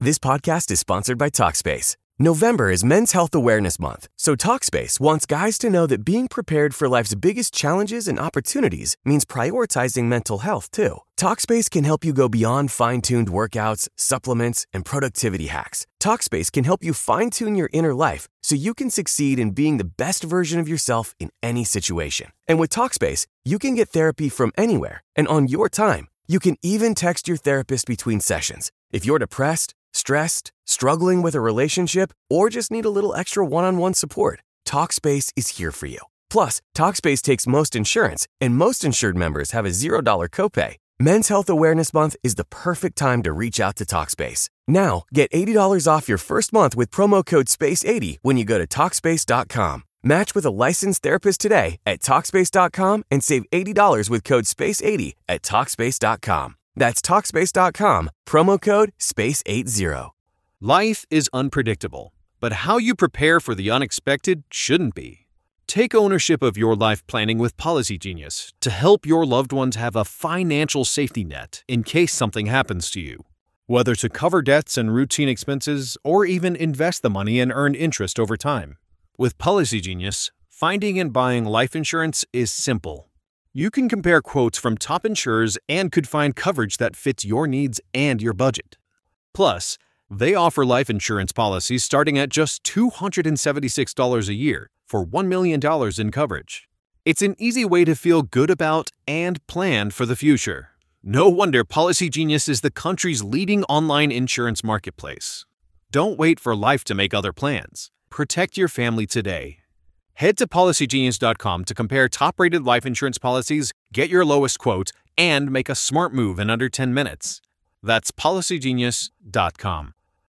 This podcast is sponsored by Talkspace. November is Men's Health Awareness Month, so Talkspace wants guys to know that being prepared for life's biggest challenges and opportunities means prioritizing mental health, too. Talkspace can help you go beyond fine-tuned workouts, supplements, and productivity hacks. Talkspace can help you fine-tune your inner life so you can succeed in being the best version of yourself in any situation. And with Talkspace, you can get therapy from anywhere and on your time. You can even text your therapist between sessions. If you're depressed, stressed, struggling with a relationship, or just need a little extra one-on-one support, Talkspace is here for you. Plus, Talkspace takes most insurance, and most insured members have a $0 copay. Men's Health Awareness Month is the perfect time to reach out to Talkspace. Now, get $80 off your first month with promo code SPACE80 when you go to Talkspace.com. Match with a licensed therapist today at Talkspace.com and save $80 with code SPACE80 at Talkspace.com. That's Talkspace.com, promo code SPACE80. Life is unpredictable, but how you prepare for the unexpected shouldn't be. Take ownership of your life planning with Policy Genius to help your loved ones have a financial safety net in case something happens to you. Whether to cover debts and routine expenses or even invest the money and earn interest over time. With Policy Genius, finding and buying life insurance is simple. You can compare quotes from top insurers and could find coverage that fits your needs and your budget. Plus, they offer life insurance policies starting at just $276 a year for $1 million in coverage. It's an easy way to feel good about and plan for the future. No wonder Policy Genius is the country's leading online insurance marketplace. Don't wait for life to make other plans. Protect your family today. Head to PolicyGenius.com to compare top-rated life insurance policies, get your lowest quote, and make a smart move in under 10 minutes. That's PolicyGenius.com.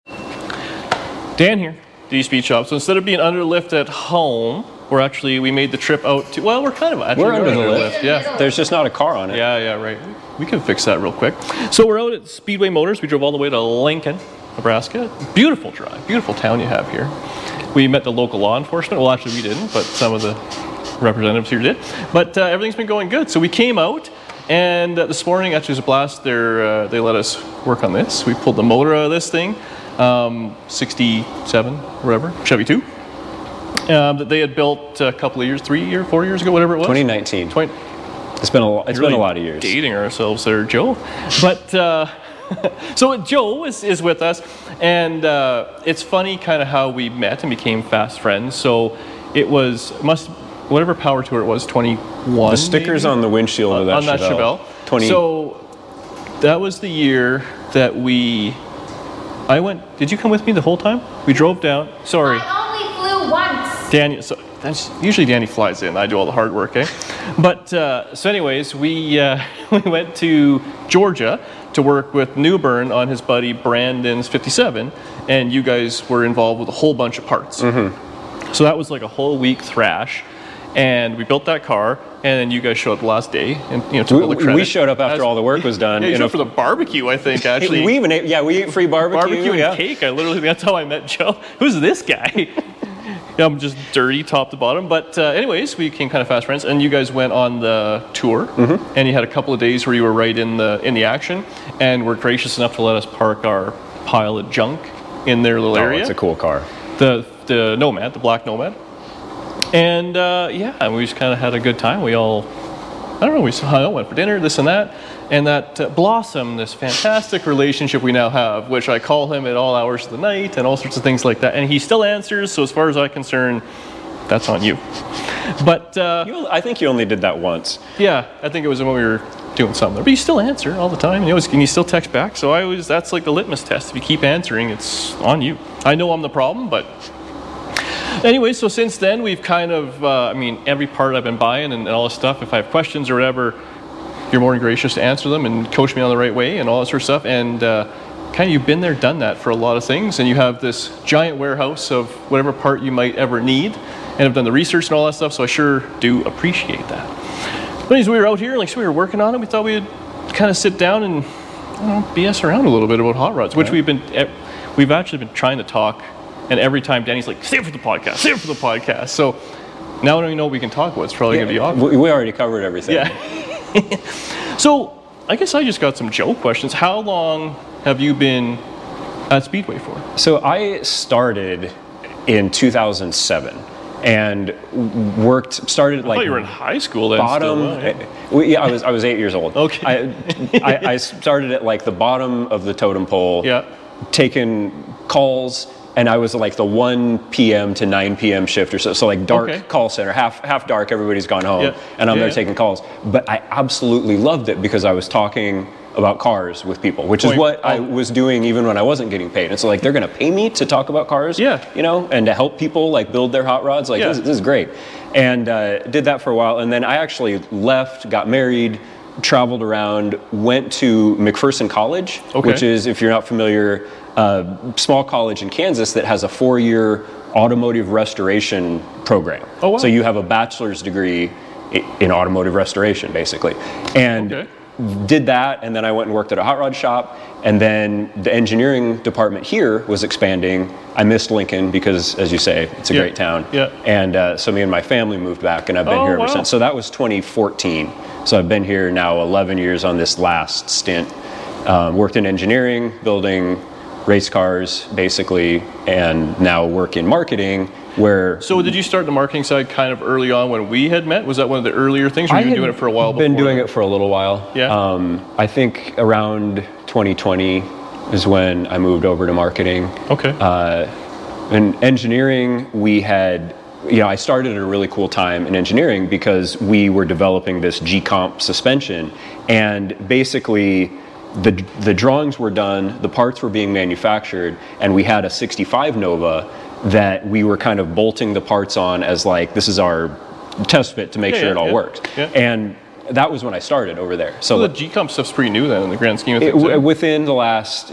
Dan here, D-Speed Shop. So instead of being under the lift at home, we made the trip out to, well, we're kind of actually under the lift. Yeah. There's just not a car on it. Yeah, right. We can fix that real quick. So we're out at Speedway Motors. We drove all the way to Lincoln, Nebraska. Beautiful drive, beautiful town you have here. We met the local law enforcement. Well, actually, we didn't, but some of the representatives here did. But everything's been going good. So we came out, and this morning, actually, it was a blast. They let us work on this. We pulled the motor out of this thing, 67, whatever, Chevy 2, that they had built a couple of years, 4 years ago, whatever it was. 2019. It's been a lot of years. Dating ourselves there, Joe. But so Joe is with us, and it's funny kind of how we met and became fast friends. So it was whatever power tour it was, 21. The stickers maybe? On the windshield of that Chevelle. 20. So that was the year that I went. Did you come with me the whole time? We drove down. Sorry. I only flew once. Danny. So usually Danny flies in. I do all the hard work, eh? But so anyways, we went to Georgia to work with Newburn on his buddy Brandon's 57, and you guys were involved with a whole bunch of parts. Mm-hmm. So that was like a whole week thrash, and we built that car, and then you guys showed up the last day, and took all the credit. We showed up after all the work was done. Yeah, you showed up for the barbecue, I think, actually. We ate free barbecue. And cake. That's how I met Joe. Who's this guy? Yeah, I'm just dirty top to bottom. But anyways, we became kind of fast friends, and you guys went on the tour, mm-hmm. and you had a couple of days where you were right in the action, and were gracious enough to let us park our pile of junk in their little area. It's a cool car. The Nomad, the black Nomad. And and we just kind of had a good time. We all, we hung out, went for dinner, this and that. And that blossomed this fantastic relationship we now have, which I call him at all hours of the night and all sorts of things like that. And he still answers, so as far as I'm concerned, that's on you. But I think you only did that once. Yeah, I think it was when we were doing something. But you still answer all the time, and you still text back. So that's like the litmus test. If you keep answering, it's on you. I know I'm the problem, but anyway, so since then, we've kind of, every part I've been buying and all this stuff, if I have questions or whatever, you're more than gracious to answer them and coach me on the right way and all that sort of stuff. And kind of you've been there, done that for a lot of things. And you have this giant warehouse of whatever part you might ever need. And have done the research and all that stuff. So I sure do appreciate that. But as we were out here, we were working on it, we thought we'd kind of sit down and BS around a little bit about hot rods, which we've actually been trying to talk. And every time Danny's like, save it for the podcast. So now when we know we can talk about, it's probably going to be awkward. We already covered everything. Yeah. So I guess I just got some Joe questions. How long have you been at Speedway for? So I started in 2007 and started like. I thought you were in high school then. Bottom. Still, yeah, I was 8 years old. Okay. I started at like the bottom of the totem pole. Yeah. Taking calls, and I was like the 1 p.m. to 9 p.m. shift or so. So like dark call center, half dark. Everybody's gone home, and I'm there taking calls. But I absolutely loved it because I was talking about cars with people, which is what I was doing even when I wasn't getting paid. And so like they're going to pay me to talk about cars, you know, and to help people like build their hot rods. Like this is great. And did that for a while, and then I actually left, got married, traveled around, went to McPherson College, which is, if you're not familiar, a small college in Kansas that has a 4-year automotive restoration program. Oh, wow. So you have a bachelor's degree in automotive restoration, basically. And did that, and then I went and worked at a hot rod shop, and then the engineering department here was expanding. I missed Lincoln because, as you say, it's a great town. Yeah. And so me and my family moved back, and I've been here ever since. So that was 2014. So I've been here now 11 years on this last stint. Worked in engineering, building race cars, basically, and now work in marketing. So did you start the marketing side kind of early on when we had met? Was that one of the earlier things, or you been doing it for a while before? I've been doing it for a little while. Yeah. I think around 2020 is when I moved over to marketing. Okay. In engineering, we had, I started at a really cool time in engineering because we were developing this G-Comp suspension, and basically the drawings were done, the parts were being manufactured, and we had a 65 Nova that we were kind of bolting the parts on as like, this is our test fit to make sure it all works. Yeah. And that was when I started over there. So the G-Comp stuff's pretty new then in the grand scheme of things. Within the last,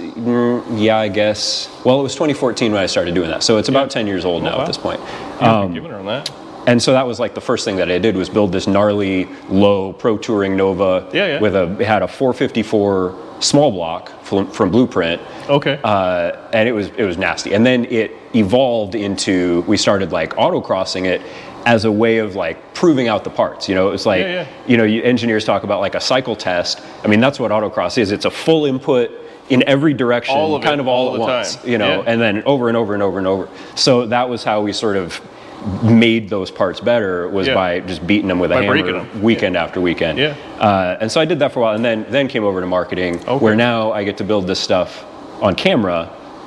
I guess, well, it was 2014 when I started doing that. So it's about 10 years old now at this point. Giving her on that. And so that was like the first thing that I did was build this gnarly, low Pro Touring Nova it had a 454 small block from Blueprint. Okay. And it was nasty. And then it evolved into, we started like autocrossing it as a way of like proving out the parts. It was like, engineers talk about like a cycle test. I mean, that's what autocross is. It's a full input in every direction, all at once, and then over and over and over and over. So that was how we sort of made those parts better, was by just beating them with a hammer weekend after weekend. And so I did that for a while, and then came over to marketing, where now I get to build this stuff on camera,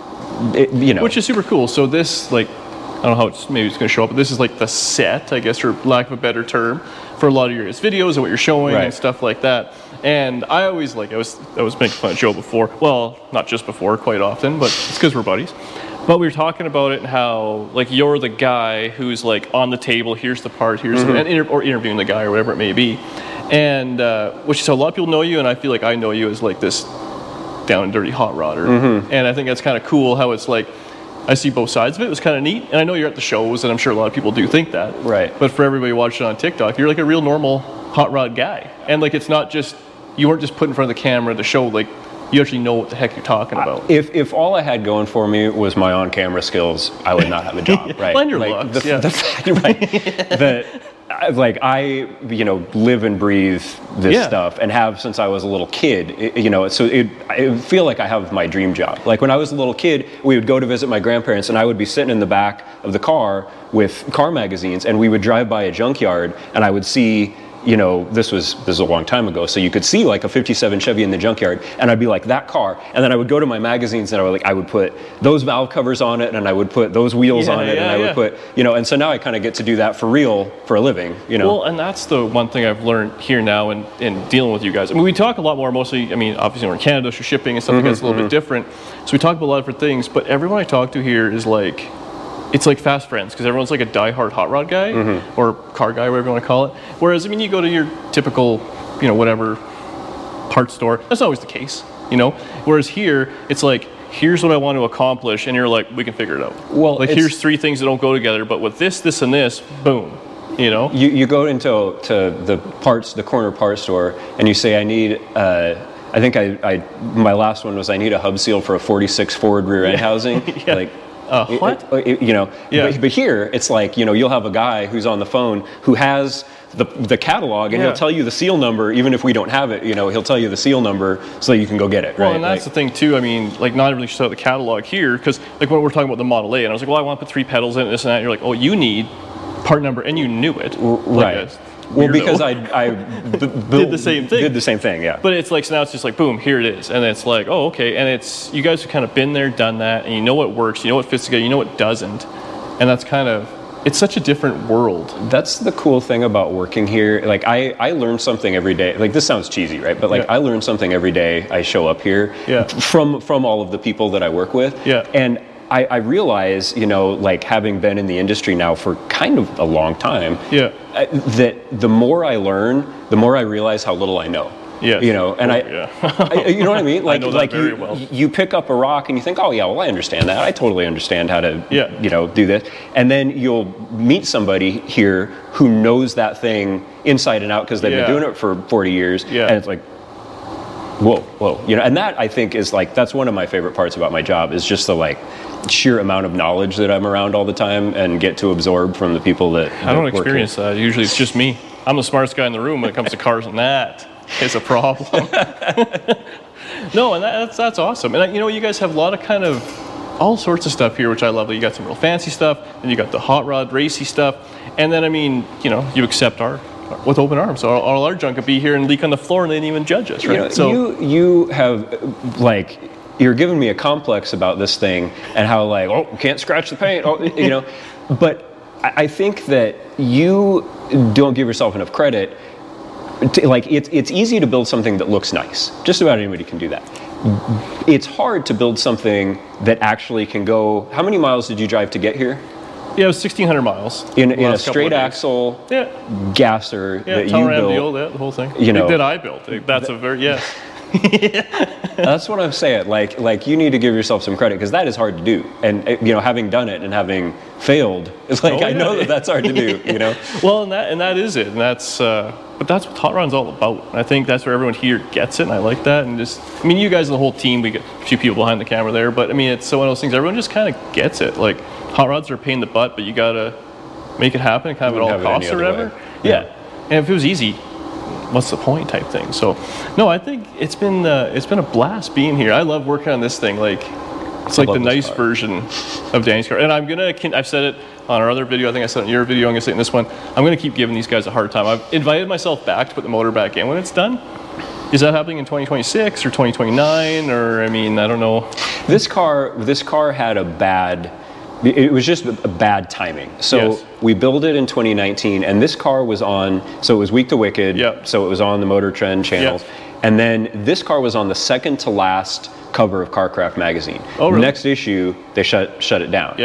which is super cool. So this, like, I don't know how maybe it's going to show up, but this is like the set, I guess, for lack of a better term, for a lot of your videos and what you're showing and stuff like that. And I always I was making fun of Joe before. Well, not just before, quite often, but it's because we're buddies. But we were talking about it and how, like, you're the guy who's, like, on the table, here's the part, here's or interviewing the guy or whatever it may be. And, which is how a lot of people know you, and I feel like I know you as, like, this down and dirty hot rodder. And I think that's kind of cool how it's, like, I see both sides of it. It was kind of neat. And I know you're at the shows, and I'm sure a lot of people do think that. Right. But for everybody watching on TikTok, you're, like, a real normal hot rod guy. And, like, it's not just, you weren't just put in front of the camera to show, like, you actually know what the heck you're talking about. If all I had going for me was my on-camera skills, I would not have a job, right? And your looks, the fact, right? I live and breathe this stuff, and have since I was a little kid. So I feel like I have my dream job. Like when I was a little kid, we would go to visit my grandparents, and I would be sitting in the back of the car with car magazines, and we would drive by a junkyard, and I would see. This was a long time ago, so you could see like a 57 Chevy in the junkyard, and I'd be like, that car, and then I would go to my magazines, and I would put those valve covers on it, and I would put those wheels on it, and I would put, and so now I kind of get to do that for real, for a living, Well, and that's the one thing I've learned here now in dealing with you guys. I mean, we talk a lot more, mostly, obviously we're in Canada, so shipping and stuff like that's a little bit different, so we talk about a lot of different things, but everyone I talk to here is like, it's like fast friends, because everyone's like a diehard hot rod guy, or car guy, whatever you want to call it. Whereas, you go to your typical, whatever parts store, that's not always the case, Whereas here, it's like, here's what I want to accomplish, and you're like, we can figure it out. Well, like, here's 3 things that don't go together, but with this, this, and this, boom. You go into the corner part store, and you say, I need, I think my last one was, I need a hub seal for a 46 forward rear end housing. Like, what? But here it's like, you'll have a guy who's on the phone who has the catalog, and Yeah. he'll tell you the seal number, even if we don't have it. He'll tell you the seal number so you can go get it. Well, right? and that's the thing too. I mean, like, not everybody should have the catalog here, because like when we're talking about the Model A, and I was like, well, I want to put 3 pedals in it, this and that. And you're like, oh, you need part number, and you knew it, right? Well, because I did the same thing. Did the same thing, yeah. But it's like, so now it's just like, boom, here it is, and it's like, oh, okay, and it's, you guys have kind of been there, done that, and you know what works, you know what fits together, you know what doesn't, and that's kind of, it's such a different world. That's the cool thing about working here. Like, I learn something every day. Like, this sounds cheesy, right? But like, I learn something every day I show up here from all of the people that I work with. Yeah. And I realize, like, having been in the industry now for kind of a long time, that the more I learn, the more I realize how little I know. Yes. You know, and you know what I mean? Like, I know that very well. You pick up a rock and you think, oh yeah, well, I understand that. I totally understand how to, do this. And then you'll meet somebody here who knows that thing inside and out because they've been doing it for 40 years. Yeah. And it's like, whoa. And that, I think, is like, that's one of my favorite parts about my job, is just the like sheer amount of knowledge that I'm around all the time and get to absorb from the people that I don't experience that. Usually it's just me. I'm the smartest guy in the room when it comes to cars, and that is a problem. No, and that's awesome. And you guys have a lot of kind of all sorts of stuff here, which I love. You got some real fancy stuff, and you got the hot rod racy stuff, and then you accept our with open arms. So all our junk could be here and leak on the floor, and they didn't even judge us, right? So you have like, you're giving me a complex about this thing and how like, oh, can't scratch the paint, but I think that you don't give yourself enough credit. Like, it's easy to build something that looks nice. Just about anybody can do that. It's hard to build something that actually can go. How many miles did you drive to get here? Yeah, it was 1,600 miles. In a straight axle gasser that you built. The whole thing. That I built. That's a very, yes. That's what I'm saying. Like you need to give yourself some credit, because that is hard to do. And having done it and having failed, it's like, I know that's hard to do. Well, and that is it. And that's but that's what Hot Rod's all about. And I think that's where everyone here gets it, and I like that. And you guys and the whole team, we get a few people behind the camera there, but it's one of those things, everyone just kind of gets it. Like, hot rods are a pain in the butt, but you gotta make it happen kind of at all costs or whatever. Yeah. And if it was easy, what's the point type thing. So no, I think it's been a blast being here. I love working on this thing. Like, it's like the nice version of Danny's car. And I've said it on our other video, I think I said it in your video, I'm going to say it in this one, I'm going to keep giving these guys a hard time. I've invited myself back to put the motor back in when it's done. Is that happening in 2026 or 2029? Or, I don't know. This car had it was just a bad timing. So we built it in 2019, and this car was on, so it was Week to Wicked, so it was on the Motor Trend channels. And then this car was on the second to last cover of CarCraft magazine. Oh, really? Next issue, they shut it down.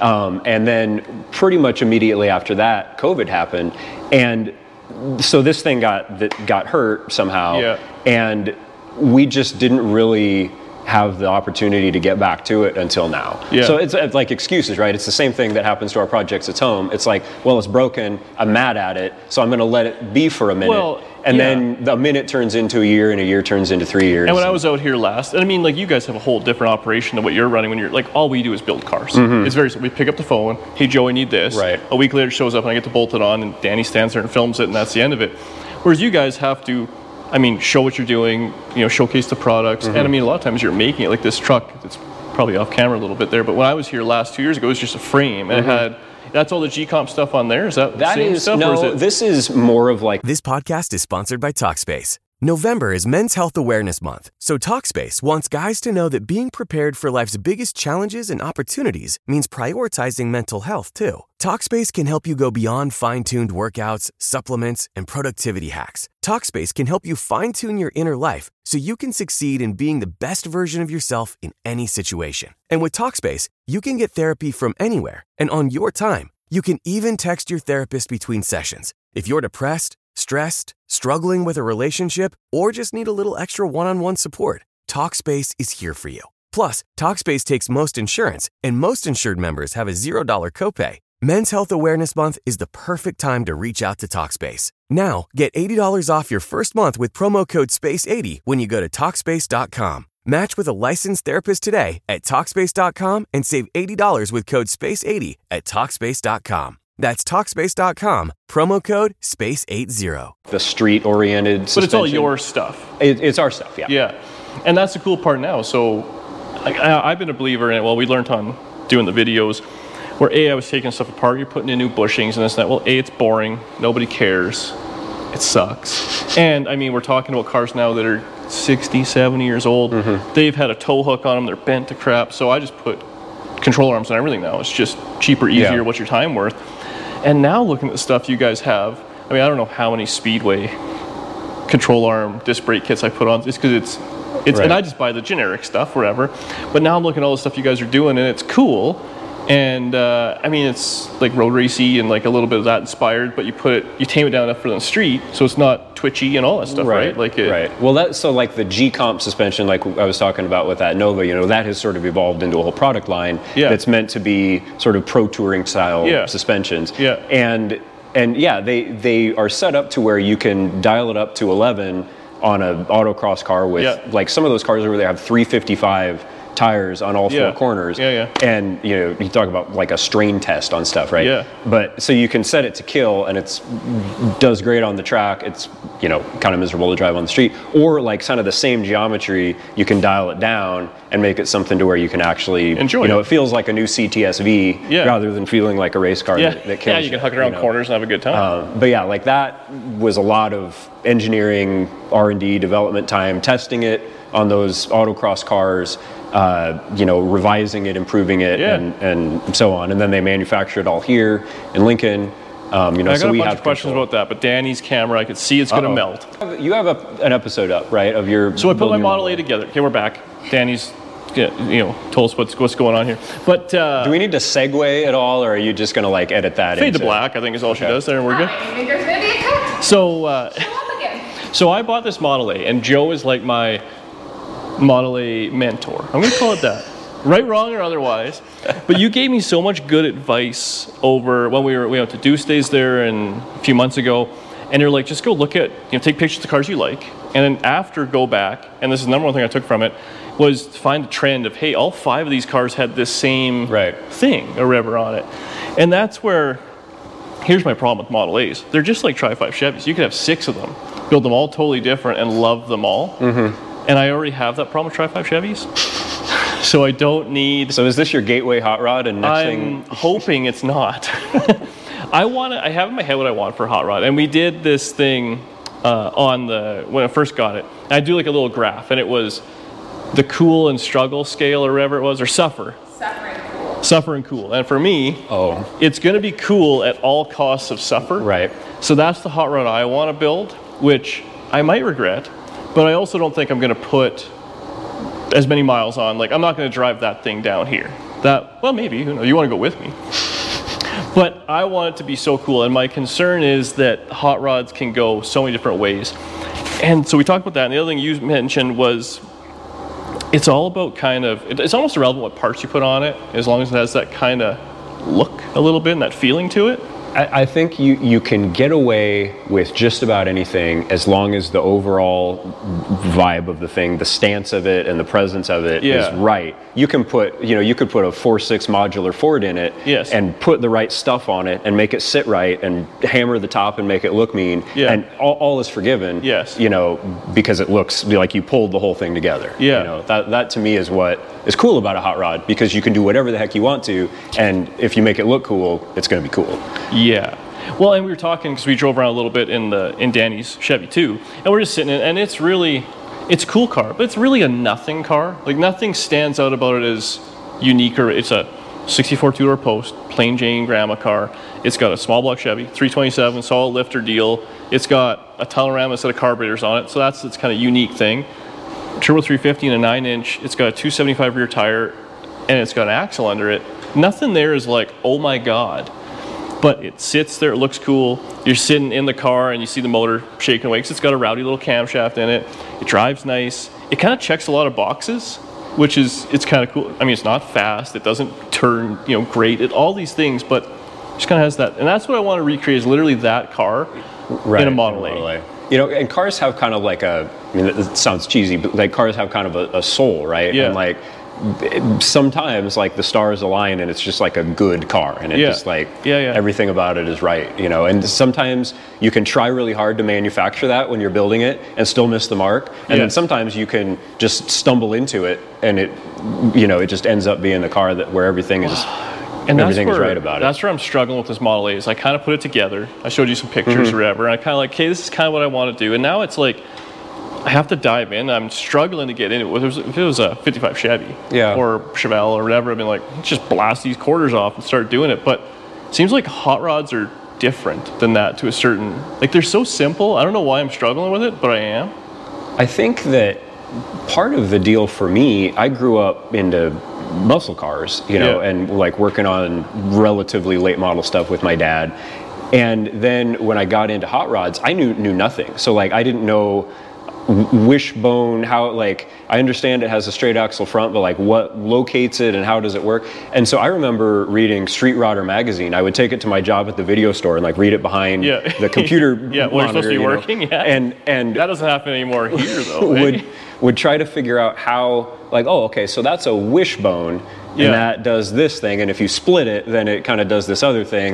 And then pretty much immediately after that, COVID happened, and so this thing got hurt somehow, and we just didn't really have the opportunity to get back to it until now. So it's like excuses, right? It's the same thing that happens to our projects at home. It's like, well, it's broken, I'm mad at it, so I'm going to let it be for a minute. Then the minute turns into a year, and a year turns into 3 years. And when I was out here last, and you guys have a whole different operation than what you're running when you're, like, all we do is build cars. It's very simple. We pick up the phone, hey, Joe, I need this. Right. A week later it shows up, and I get to bolt it on, and Danny stands there and films it, and that's the end of it. Whereas you guys have to, show what you're doing, showcase the products. And a lot of times you're making it, like this truck, it's probably off camera a little bit there, but when I was here last 2 years ago, it was just a frame, and it had, that's all the G-Comp stuff on there? Is that the same stuff? No, this is more of like... This podcast is sponsored by Talkspace. November is Men's Health Awareness Month, so Talkspace wants guys to know that being prepared for life's biggest challenges and opportunities means prioritizing mental health, too. Talkspace can help you go beyond fine-tuned workouts, supplements, and productivity hacks. Talkspace can help you fine-tune your inner life so you can succeed in being the best version of yourself in any situation. And with Talkspace, you can get therapy from anywhere and on your time. You can even text your therapist between sessions. If you're depressed, stressed, struggling with a relationship, or just need a little extra one-on-one support, Talkspace is here for you. Plus, Talkspace takes most insurance, and most insured members have a $0 copay. Men's Health Awareness Month is the perfect time to reach out to Talkspace. Now, get $80 off your first month with promo code SPACE80 when you go to Talkspace.com. Match with a licensed therapist today at Talkspace.com and save $80 with code SPACE80 at Talkspace.com. That's Talkspace.com, promo code SPACE80. The street-oriented suspension. But it's all your stuff. It's our stuff, yeah. Yeah, and that's the cool part now. So I've been a believer in it. Well, we learned on doing the videos where I was taking stuff apart, you're putting in new bushings and this and that. Well, it's boring. Nobody cares. It sucks. And, I mean, we're talking about cars now that are 60, 70 years old. Mm-hmm. They've had a tow hook on them. They're bent to crap. So I just put control arms on everything now. It's just cheaper, easier. What's your time worth? And now looking at the stuff you guys have, I mean, I don't know how many Speedway control arm disc brake kits I put on. It's because it's right. And I just buy the generic stuff, whatever. But now I'm looking at all the stuff you guys are doing, and it's cool. And I mean, it's like road racy and like a little bit of that inspired, but you tame it down enough for the street, so it's not twitchy and all that stuff, right? Right. Well, so like the G-Comp suspension, like I was talking about with that Nova, that has sort of evolved into a whole product line that's meant to be sort of pro touring style suspensions. Yeah. And yeah, they are set up to where you can dial it up to 11 on an autocross car with like some of those cars over there have 355 tires on all four corners. And you talk about like a strain test on stuff, right? But so you can set it to kill and it's does great on the track. It's kind of miserable to drive on the street, or like kind of the same geometry, you can dial it down and make it something to where you can actually enjoy it. It feels like a new CTSV rather than feeling like a race car that kills you. Yeah, you can hook it around corners and have a good time. But yeah, like that was a lot of engineering, R&D, development time, testing it on those autocross cars, revising it, improving it, and so on. And then they manufacture it all here in Lincoln. I got a bunch of questions about that, but Danny's camera, I could see it's going to melt. You have an episode up, right, of your... So I put my Model A together. Okay, we're back. Danny's, told us what's going on here. But do we need to segue at all, or are you just going to like edit that? Fade to black, I think is all she does there, and we're good. There's going to be a cut. So I bought this Model A, and Joe is like my Model A mentor. I'm going to call it that. Right, wrong, or otherwise. But you gave me so much good advice over when we went to Deuce Days there and a few months ago, and you're like, just go look at, take pictures of the cars you like, and then after go back, and this is the number one thing I took from it, was to find the trend of, hey, all 5 of these cars had this same thing or whatever on it. And that's where, here's my problem with Model A's. They're just like Tri-5 Chevys. You could have 6 of them, build them all totally different, and love them all. Mm-hmm. And I already have that problem with Tri-5 Chevys. So I don't need... So is this your gateway hot rod? And next I'm hoping it's not. I have in my head what I want for a hot rod. And we did this thing when I first got it. I do like a little graph, and it was the cool and struggle scale or whatever it was, or suffer. Suffer and cool. And for me, it's going to be cool at all costs of suffer. Right. So that's the hot rod I want to build, which I might regret, but I also don't think I'm going to put as many miles on. Like, I'm not going to drive that thing down here. Maybe, who knows, you want to go with me. But I want it to be so cool, and my concern is that hot rods can go so many different ways. And so we talked about that, and the other thing you mentioned was it's all about it's almost irrelevant what parts you put on it, as long as it has that kind of look a little bit and that feeling to it. I think you can get away with just about anything as long as the overall vibe of the thing, the stance of it, and the presence of it is right. You can put, you could put a 4.6 modular Ford in it and put the right stuff on it and make it sit right and hammer the top and make it look mean. Yeah. And all is forgiven. Yes. Because it looks like you pulled the whole thing together. Yeah. That to me is what is cool about a hot rod, because you can do whatever the heck you want to, and if you make it look cool, it's going to be cool. Yeah. Well, and we were talking because we drove around a little bit in Danny's Chevy too, and we're just sitting in, and it's a cool car, but it's really a nothing car. Like, nothing stands out about it as unique, or it's a 64 two-door post, plain Jane grandma car. It's got a small block Chevy, 327, solid lifter deal. It's got a Tunnelrama set of carburetors on it, so that's its kind of unique thing. Turbo 350 and a 9-inch. It's got a 275 rear tire, and it's got an axle under it. Nothing there is like, oh my God. But it sits there, it looks cool. You're sitting in the car and you see the motor shaking away because it's got a rowdy little camshaft in it. It drives nice. It kind of checks a lot of boxes, which it's kind of cool. I mean, it's not fast. It doesn't turn, great. All these things, but it just kind of has that. And that's what I want to recreate, is literally that car in a Model A. And cars have kind of like it sounds cheesy, but like cars have kind of a soul, right? Yeah. And like, sometimes like the stars align and it's just like a good car, and it just like everything about it is right, you know. And sometimes you can try really hard to manufacture that when you're building it and still miss the mark, and then sometimes you can just stumble into it and it, you know, it just ends up being the car that where everything is. And everything is right about it. That's where I'm struggling with this Model A. Is I kind of put it together. I showed you some pictures or whatever, and I kind of like, okay, this is kind of what I want to do. And now it's like, I have to dive in. I'm struggling to get into it. If it was a 55 Chevy or Chevelle or whatever, I'd be like, let's just blast these quarters off and start doing it. But it seems like hot rods are different than that to a certain, like they're so simple. I don't know why I'm struggling with it, but I am. I think that part of the deal for me, I grew up into muscle cars, you know, and like working on relatively late model stuff with my dad. And then when I got into hot rods, I knew nothing. So like I didn't know wishbone, how, like, I understand it has a straight axle front, but like what locates it and how does it work? And so I remember reading Street Rodder magazine. I would take it to my job at the video store and like read it behind the computer monitor, well, it's supposed to be working, and that doesn't happen anymore here though. would try to figure out how, like, oh, okay, so that's a wishbone, and that does this thing, and if you split it, then it kind of does this other thing,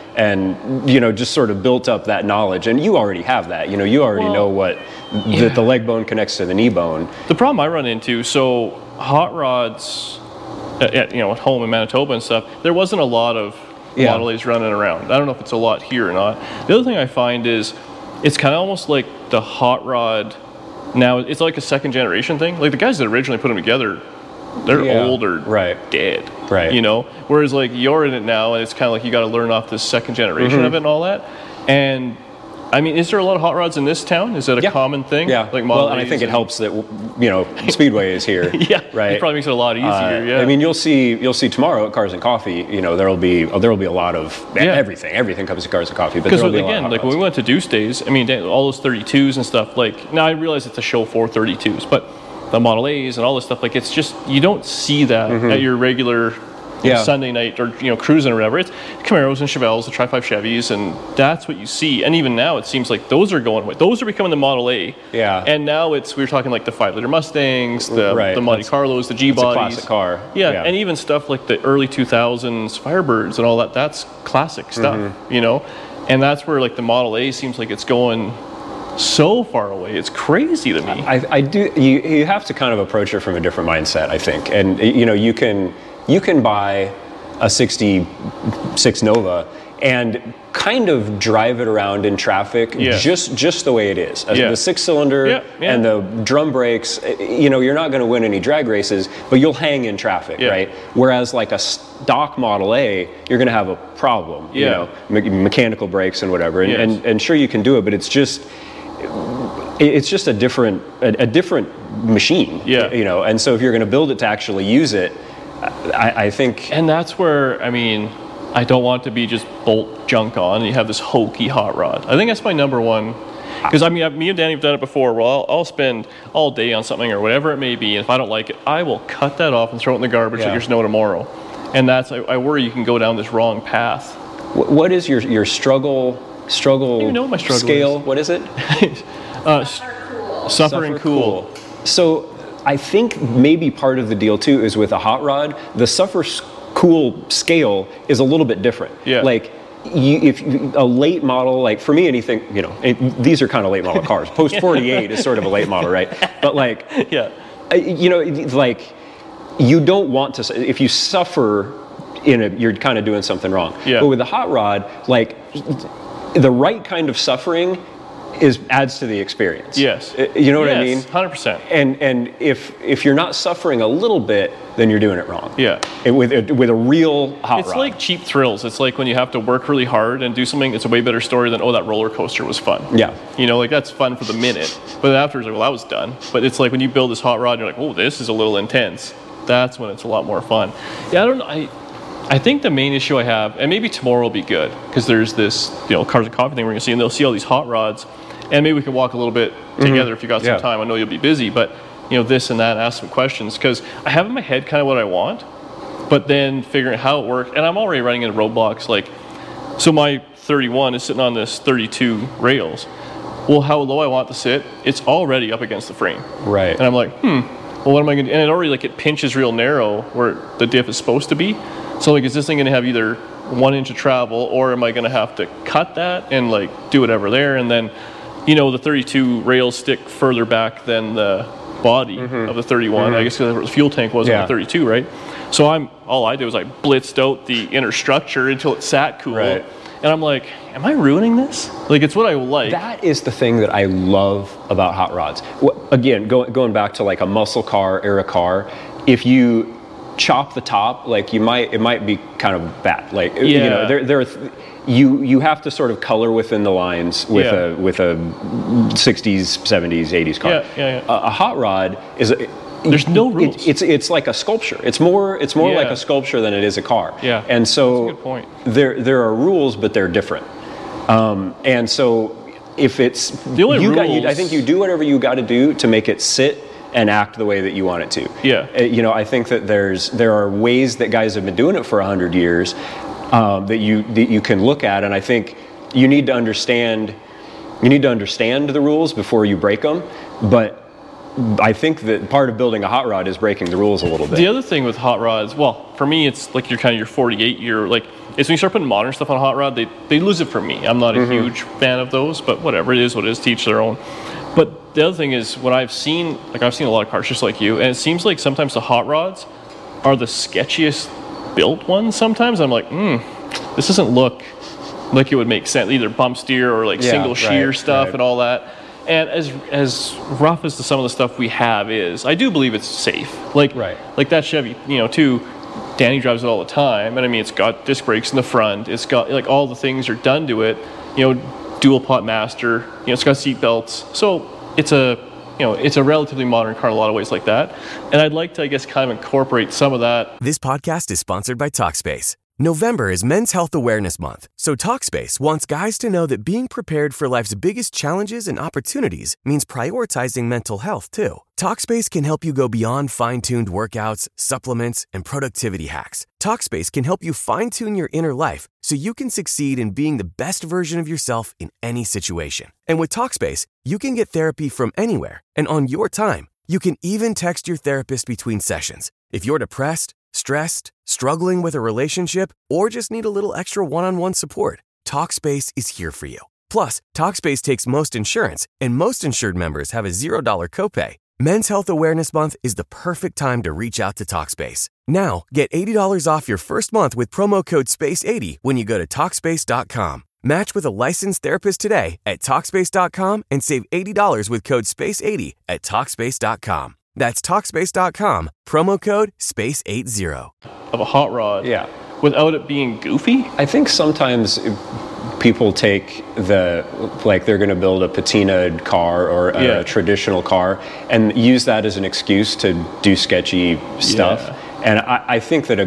and you know, just sort of built up that knowledge, and you already have that, you know, you already know what, that the leg bone connects to the knee bone. The problem I run into, so hot rods, you know, at home in Manitoba and stuff, there wasn't a lot of Model A's running around. I don't know if it's a lot here or not. The other thing I find is, it's kind of almost like the hot rod, now it's like a second generation thing. Like the guys that originally put them together, they're old or dead, you know? Whereas like you're in it now, and it's kind of like you got to learn off this second generation of it and all that. And I mean, is there a lot of hot rods in this town? Is that a common thing? Yeah, like well, and I think it helps that, you know, Speedway is here. Right. It probably makes it a lot easier. I mean, you'll see tomorrow at Cars and Coffee. You know, there will be a lot of everything. Everything comes to Cars and Coffee. Because again, like when we went to Deuce Days, I mean, all those 32s and stuff. Like now I realize it's a show for 32s, but the Model A's and all this stuff, like it's just, you don't see that at your regular Sunday night or, you know, cruising or whatever. It's Camaros and Chevelles, the Tri-5 Chevys, and that's what you see. And even now it seems like those are going away. Those are becoming the Model A. And now we were talking like the 5-liter Mustangs, the Monte Carlos, the G-bodies. It's a classic car. And even stuff like the early 2000s Firebirds and all that, that's classic stuff, you know? And that's where like the Model A seems like it's going so far away. It's crazy to me. I do. You have to kind of approach it from a different mindset, I think. And you know, you can buy a 66 Nova and kind of drive it around in traffic just the way it is. The 6-cylinder and the drum brakes, you know, you're not going to win any drag races, but you'll hang in traffic, right? Whereas like a stock Model A, you're going to have a problem, you know, mechanical brakes and whatever. And sure, you can do it, but it's just a different machine, you know. And so if you're going to build it to actually use it, I think, and that's where, I mean, I don't want to be just bolt junk on and you have this hokey hot rod. I think that's my number one, because I mean, me and Danny have done it before. Well, I'll spend all day on something or whatever it may be, and if I don't like it, I will cut that off and throw it in the garbage like there's no tomorrow. And that's, I worry you can go down this wrong path. What is your struggle you know what my struggle scale? is. What is it? Suffer and cool. So I think maybe part of the deal too is with a hot rod, the suffer cool scale is a little bit different. Like if a late model, like for me, anything, you know, these are kind of late model cars. Post 48 is sort of a late model, right? But like, you know, like you don't want to, if you suffer you're kind of doing something wrong. But with the hot rod, like the right kind of suffering adds to the experience. You know what I mean? 100%. And if you're not suffering a little bit, then you're doing it wrong. With a real hot rod. It's like cheap thrills. It's like when you have to work really hard and do something, it's a way better story than, oh, that roller coaster was fun. You know, like that's fun for the minute. But afterwards, like, well, that was done. But it's like when you build this hot rod, you're like, oh, this is a little intense. That's when it's a lot more fun. I don't know. I think the main issue I have, and maybe tomorrow will be good, because there's this, you know, Cars and Coffee thing we're going to see, and they'll see all these hot rods, and maybe we can walk a little bit together if you got some time. I know you'll be busy, but, you know, this and that, and ask some questions, because I have in my head kind of what I want, but then figuring out how it works, and I'm already running into roadblocks, like, so my 31 is sitting on this 32 rails. Well, how low I want to sit, it's already up against the frame. And I'm like, well, what am I going to do? And it already, like, it pinches real narrow where the diff is supposed to be. So, like, is this thing going to have either 1 inch of travel, or am I going to have to cut that and, like, do whatever there? And then, you know, the 32 rails stick further back than the body of the 31. I guess because the fuel tank was on the 32, right? So all I did was I blitzed out the inner structure until it sat cool. Right. And I'm like, am I ruining this? Like, it's what I like. That is the thing that I love about hot rods. Again, going back to like a muscle car era car, if you chop the top, like it might be kind of bad. Like, you know, you have to sort of color within the lines with a 60s, 70s, 80s car. A hot rod is there's no rules. It's like a sculpture. It's more like a sculpture than it is a car. Yeah. And so that's a good point. There are rules, but they're different. And so if it's the only rules, I think you do whatever you got to do to make it sit and act the way that you want it to. Yeah. You know, I think that there are ways that guys have been doing it for 100 years that you can look at, and I think you need to understand the rules before you break them. But I think that part of building a hot rod is breaking the rules a little bit. The other thing with hot rods, well, for me, it's like your 48 year, like, it's when you start putting modern stuff on a hot rod, they lose it for me. I'm not a huge fan of those, but whatever, it is what it is, to each their own. But the other thing is, when I've seen a lot of cars just like you, and it seems like sometimes the hot rods are the sketchiest built ones sometimes. I'm like, this doesn't look like it would make sense, either bump steer or like single shear stuff and all that. And as rough as some of the stuff we have is, I do believe it's safe. Like that Chevy, you know, too, Danny drives it all the time. And I mean, it's got disc brakes in the front. It's got, like, all the things are done to it. You know, dual pot master. You know, it's got seat belts. So it's a relatively modern car in a lot of ways like that. And I'd like to, I guess, kind of incorporate some of that. This podcast is sponsored by Talkspace. November is Men's Health Awareness Month, so Talkspace wants guys to know that being prepared for life's biggest challenges and opportunities means prioritizing mental health, too. Talkspace can help you go beyond fine-tuned workouts, supplements, and productivity hacks. Talkspace can help you fine-tune your inner life so you can succeed in being the best version of yourself in any situation. And with Talkspace, you can get therapy from anywhere and on your time. You can even text your therapist between sessions. If you're depressed, stressed, struggling with a relationship, or just need a little extra one-on-one support, Talkspace is here for you. Plus, Talkspace takes most insurance, and most insured members have a $0 copay. Men's Health Awareness Month is the perfect time to reach out to Talkspace. Now, get $80 off your first month with promo code SPACE80 when you go to Talkspace.com. Match with a licensed therapist today at Talkspace.com and save $80 with code SPACE80 at Talkspace.com. That's Talkspace.com, promo code SPACE80. Of a hot rod, without it being goofy? I think sometimes people take they're going to build a patinaed car or a traditional car and use that as an excuse to do sketchy stuff. And I think that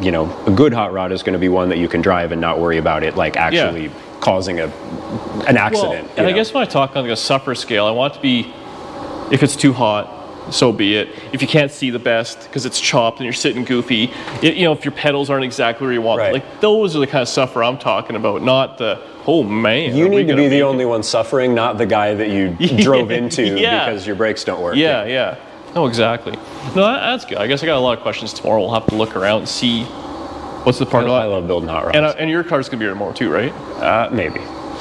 a good hot rod is going to be one that you can drive and not worry about it, like, actually causing an accident. Well, and I guess when I talk on like a suffer scale, I want it to be, if it's too hot, so be it. If you can't see the best because it's chopped and you're sitting goofy, if your pedals aren't exactly where you want them, like, those are the kind of suffer I'm talking about, not the, oh man. You need to be the only one suffering, not the guy that you drove into because your brakes don't work. Yeah. No, exactly. No, that's good. I guess I got a lot of questions tomorrow. We'll have to look around and see what's the part of that. I love building hot rods. And your car's going to be here tomorrow too, right? Maybe.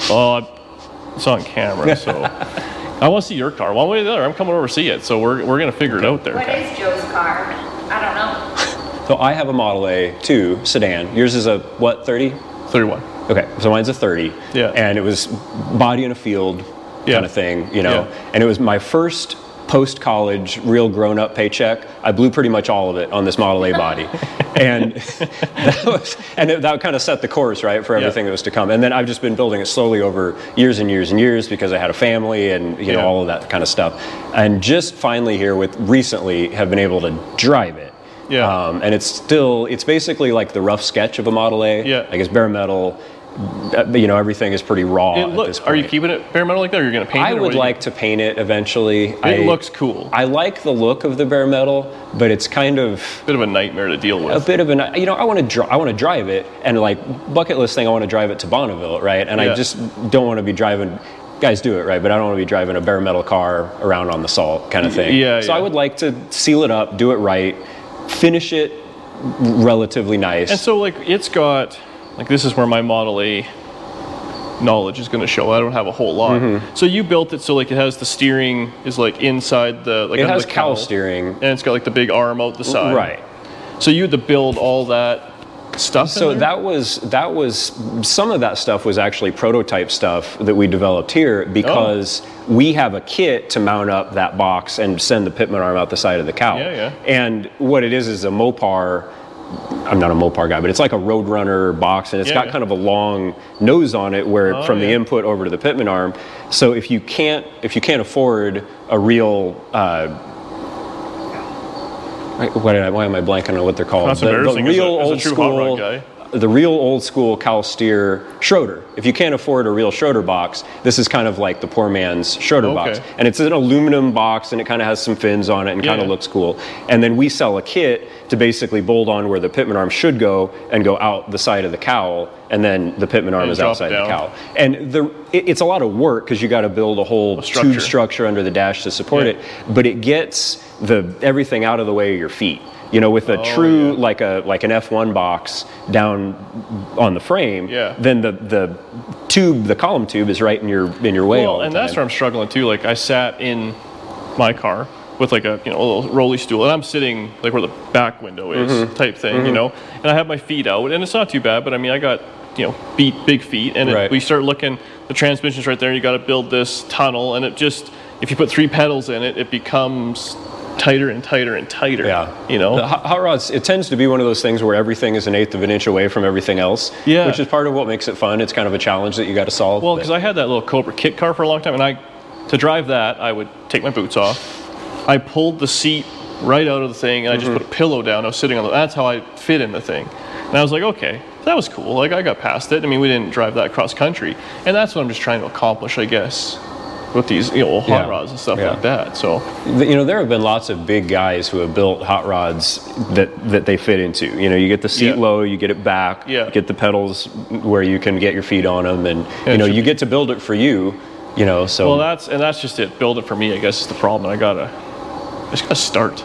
It's on camera, so... I want to see your car. One way or the other, I'm coming over to see it, so we're going to figure it out there. What is Joe's car? I don't know. So I have a Model A2 sedan. Yours is a, what, 30? 31. Okay, so mine's a 30. Yeah. And it was body in a field kind of thing, you know. And it was my first post-college, real grown-up paycheck. I blew pretty much all of it on this Model A body. And that kind of set the course, right, for everything that was to come. And then I've just been building it slowly over years and years and years because I had a family and, you know, all of that kind of stuff. And just finally here recently have been able to drive it. Yeah. And it's basically like the rough sketch of a Model A. Yeah. Like, it's bare metal. You know, everything is pretty raw at this point. Are you keeping it bare metal like that, or are you going to paint it? I would like to paint it eventually. It looks cool. I like the look of the bare metal, but it's kind of a bit of a nightmare to deal with. A bit of a, you know, I want to drive it, and like bucket list thing, I want to drive it to Bonneville, right? And I just don't want to be driving guys do it, right? But I don't want to be driving a bare metal car around on the salt kind of thing. So I would like to seal it up, do it right, finish it relatively nice. And so like it's got, like this is where my Model A knowledge is going to show. I don't have a whole lot. So you built it so like it has the steering is like inside the, like it has the cowl steering. And it's got like the big arm out the side. Right. So you had to build all that stuff. So that was some of that stuff was actually prototype stuff that we developed here because we have a kit to mount up that box and send the pitman arm out the side of the cowl. And what it is a Mopar. I'm not a Mopar guy, but it's like a Roadrunner box, and it's got kind of a long nose on it where from the input over to the pitman arm. So if you can't afford a real why am I blanking on what they're called? The real old school guy. The real old school cowl steer Schroeder. If you can't afford a real Schroeder box, this is kind of like the poor man's Schroeder box. And it's an aluminum box, and it kind of has some fins on it and kind of looks cool. And then we sell a kit to basically bolt on where the pitman arm should go and go out the side of the cowl, and then the pitman arm is outside the cowl. And it's a lot of work because you got to build a whole tube structure under the dash to support it, but it gets everything out of the way of your feet. You know, with a true like an F1 box down on the frame, then the tube, the column tube, is right in your way all the time. And that's where I'm struggling too. Like I sat in my car with like a little rolly stool, and I'm sitting like where the back window is, type thing, you know. And I have my feet out, and it's not too bad. But I mean, I got big feet, and we start looking. The transmission's right there. You got to build this tunnel, and it just if you put 3 pedals in it, it becomes tighter and tighter and tighter. You know, the hot rods, it tends to be one of those things where everything is 1/8 of an inch away from everything else. Which is part of what makes it fun. It's kind of a challenge that you got to solve. Well, because I had that little Cobra kit car for a long time, and to drive that, I would take my boots off. I pulled the seat right out of the thing, and I just put a pillow down. I was sitting on that's how I fit in the thing. And I was like, okay, that was cool. Like I got past it. I mean, we didn't drive that cross country, and that's what I'm just trying to accomplish, I guess, with these hot rods and stuff like that. So there have been lots of big guys who have built hot rods that they fit into. You get the seat low, you get it back, you get the pedals where you can get your feet on them, and you get to build it for you. So well, that's just it. Build it for me, I guess, is the problem. I just gotta start.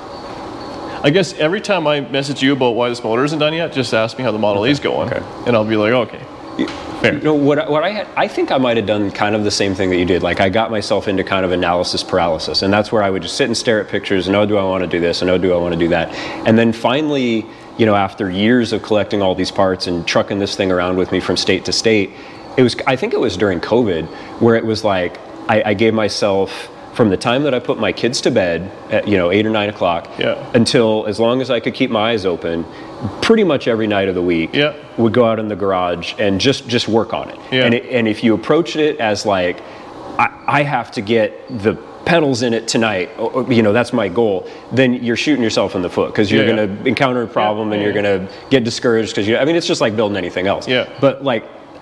I guess every time I message you about why this motor isn't done yet, just ask me how the Model A is going, and I'll be like, okay. Fair. What I think I might have done kind of the same thing that you did. Like I got myself into kind of analysis paralysis, and that's where I would just sit and stare at pictures and do I want to do this and do I want to do that, and then finally, after years of collecting all these parts and trucking this thing around with me from state to state, I think it was during COVID where it was like I gave myself, from the time that I put my kids to bed at 8 or 9 o'clock until as long as I could keep my eyes open, pretty much every night of the week, would go out in the garage and just work on it. And if you approach it as like, I have to get the pedals in it tonight, that's my goal, then you're shooting yourself in the foot because you're going to encounter a problem and you're going to get discouraged because it's just like building anything else. But like,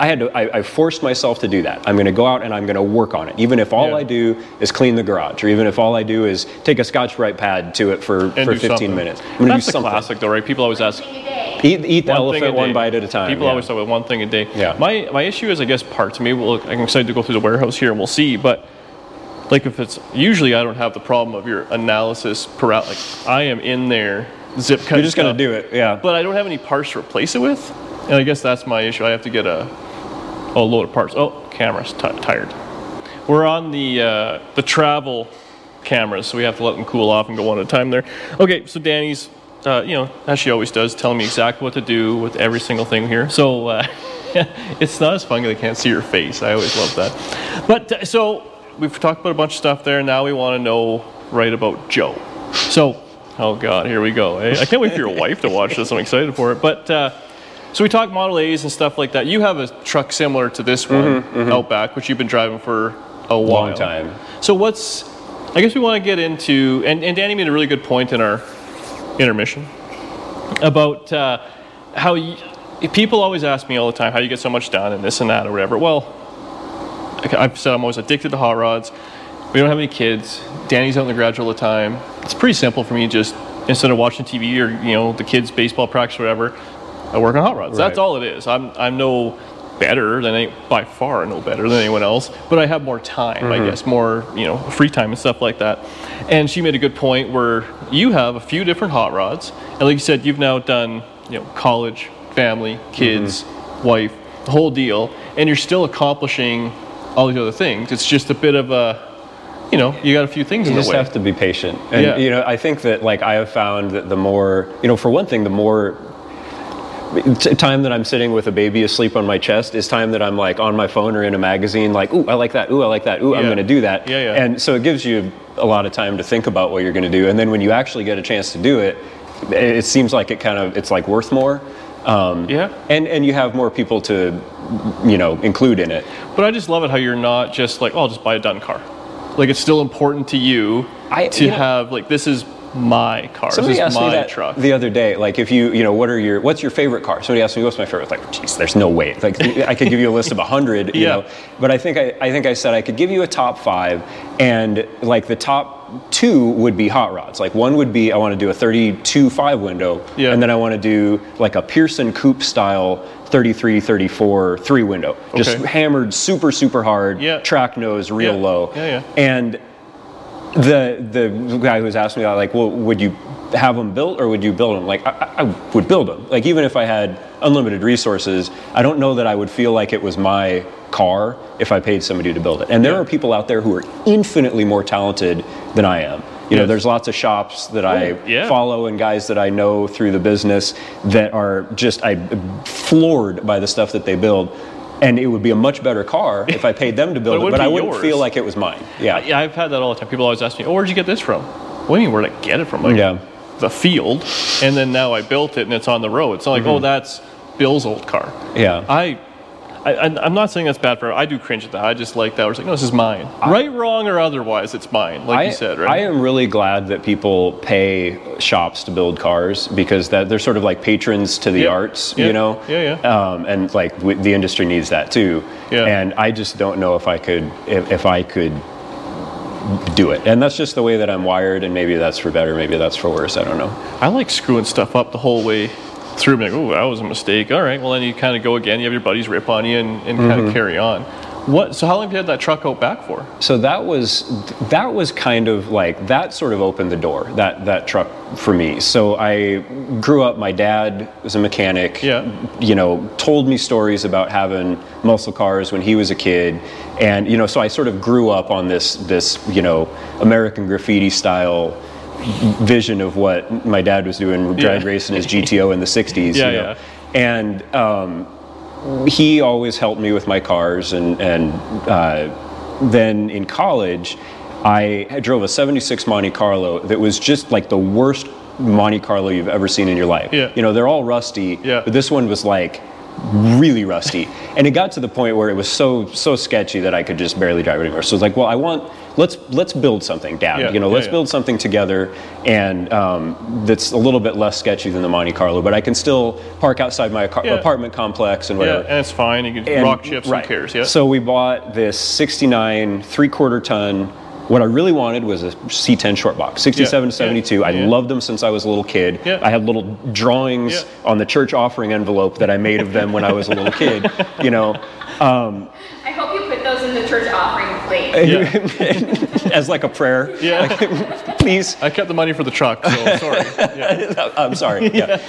I forced myself to do that. I'm going to go out and I'm going to work on it, even if all I do is clean the garage, or even if all I do is take a Scotch-Brite pad to it for 15 minutes. That's the classic, though, right? People always ask, eat the elephant one bite at a time. People always talk about one thing a day. My issue is, I guess, parts. Maybe I'm excited to go through the warehouse here and we'll see, but like if it's usually I don't have the problem of your analysis paralysis. Like I am in there zip cutting. You're just going to do it, But I don't have any parts to replace it with, and I guess that's my issue. I have to get a load of parts. Oh, camera's tired. We're on the travel cameras, so we have to let them cool off and go one at a time there. Okay, so Danny's, as she always does, telling me exactly what to do with every single thing here. So it's not as fun because I can't see your face. I always love that. But so we've talked about a bunch of stuff there. Now we want to know right about Joe. So, oh God, here we go. I can't wait for your wife to watch this. I'm excited for it. But so we talk Model A's and stuff like that. You have a truck similar to this one, Outback, which you've been driving for a while. Long time. So I guess we want to get into, and Danny made a really good point in our intermission about how people always ask me all the time, how you get so much done and this and that or whatever. Well, I've said I'm always addicted to hot rods. We don't have any kids. Danny's out in the garage all the time. It's pretty simple for me. Just instead of watching TV or the kids' baseball practice or whatever, I work on hot rods. Right. That's all it is. I'm no better than by far no better than anyone else, but I have more time, I guess, more, free time and stuff like that. And she made a good point where you have a few different hot rods, and like you said, you've now done, college, family, kids, wife, the whole deal, and you're still accomplishing all these other things. It's just a bit of a, you got a few things in the way. You just have to be patient. And, I think that, like, I have found that the more, for one thing, the more time that I'm sitting with a baby asleep on my chest is time that I'm like on my phone or in a magazine, like, ooh, I like that. Ooh, I like that. Ooh, I'm going to do that. And so it gives you a lot of time to think about what you're going to do. And then when you actually get a chance to do it, it seems like it's like worth more. And you have more people to, include in it. But I just love it how you're not just like, oh, I'll just buy a done car. Like, it's still important to you to have, like, this is my car. Somebody this is asked my me that truck. The other day, like, if what's your favorite car? Somebody asked me, what's my favorite? Like, geez, there's no way. Like, I could give you a list of 100, you know. But I think I said I could give you a top 5, and like the top 2 would be hot rods. Like, one would be I want to do a 32 5-window, and then I want to do like a Pearson coupe style 33, 34 3-window, just hammered super, super hard, track nose real low, and the guy who was asking me, like, well, would you have them built or would you build them? Like, I would build them. Like, even if I had unlimited resources, I don't know that I would feel like it was my car if I paid somebody to build it. And there are people out there who are infinitely more talented than I am. You know, there's lots of shops that I follow and guys that I know through the business that are just floored by the stuff that they build. And it would be a much better car if I paid them to build it, but I wouldn't feel like it was mine. Yeah, I've had that all the time. People always ask me, "Oh, where'd you get this from?" What do you mean, where'd I get it from? Like, the field, and then now I built it and it's on the road. It's not like, oh, that's Bill's old car. Yeah. I'm not saying that's bad for her. I do cringe at that. I just like that. I was like, no, this is mine. Right, wrong, or otherwise, it's mine, like you said, right? I am really glad that people pay shops to build cars, because that they're sort of like patrons to the arts, you know? And like the industry needs that too. And I just don't know if I could do it. And that's just the way that I'm wired, and maybe that's for better, maybe that's for worse, I don't know. I like screwing stuff up the whole way through, like, oh, that was a mistake. All right, well, then you kind of go again. You have your buddies rip on you and kind of carry on. So how long have you had that truck out back for? So that was kind of like, that sort of opened the door, that truck for me. So I grew up, my dad was a mechanic, told me stories about having muscle cars when he was a kid. And, so I sort of grew up on this American Graffiti style vision of what my dad was doing, drag racing his GTO in the 60s. And he always helped me with my cars, and then in college I drove a 76 Monte Carlo that was just like the worst Monte Carlo you've ever seen in your life. They're all rusty, but this one was like really rusty, and it got to the point where it was so sketchy that I could just barely drive it anymore. So it's like, well, let's build something, Dad. Let's build something together, and that's a little bit less sketchy than the Monte Carlo, but I can still park outside my apartment complex and whatever. And it's fine. You can rock chips. Who cares? So we bought this 69 3/4 ton. What I really wanted was a C10 short box, 67 to 72. I loved them since I was a little kid. I had little drawings on the church offering envelope that I made of them when I was a little kid, I hope you put those in the church offering plate. As like a prayer. Like, please. I kept the money for the truck, so sorry. I'm sorry.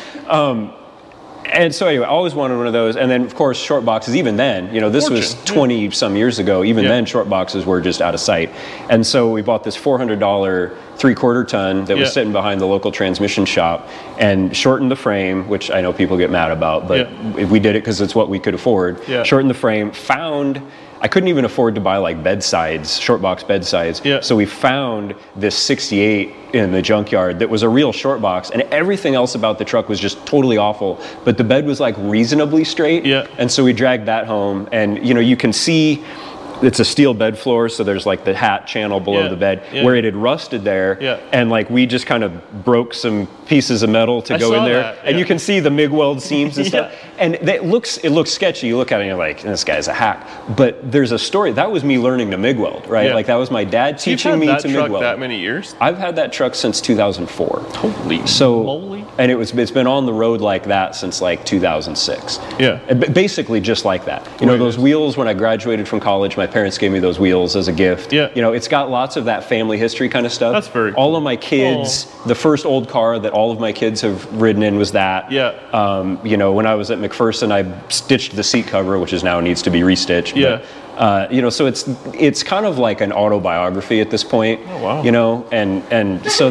And so anyway, I always wanted one of those. And then, of course, short boxes, even then, this was 20 some years ago, even then short boxes were just out of sight. And so we bought this $400 3/4 ton that was sitting behind the local transmission shop, and shortened the frame, which I know people get mad about, but we did it because it's what we could afford. Shortened the frame, I couldn't even afford to buy like bedsides, short box bedsides. So we found this 68 in the junkyard that was a real short box, and everything else about the truck was just totally awful. But the bed was like reasonably straight. And so we dragged that home, and you can see it's a steel bed floor, so there's like the hat channel below the bed where it had rusted there, and like we just kind of broke some pieces of metal to go in there, and you can see the MIG weld seams and stuff. And it looks sketchy. You look at it and you're like, this guy's a hack. But there's a story. That was me learning to MIG weld, right? Like that was my dad teaching me to MIG weld. You've had that truck that many years? I've had that truck since 2004. Holy moly. And it's been on the road like that since like 2006. Yeah. Basically just like that. You know, those wheels, when I graduated from college, my parents gave me those wheels as a gift. Yeah. You know, it's got lots of that family history kind of stuff. That's very cool. All of my kids, the first old car that all of my kids have ridden in was that. Yeah. You know, when I was at McPherson, I stitched the seat cover, which is now needs to be restitched. Yeah. But, you know, so it's kind of like an autobiography at this point. Oh, wow. You know, and so...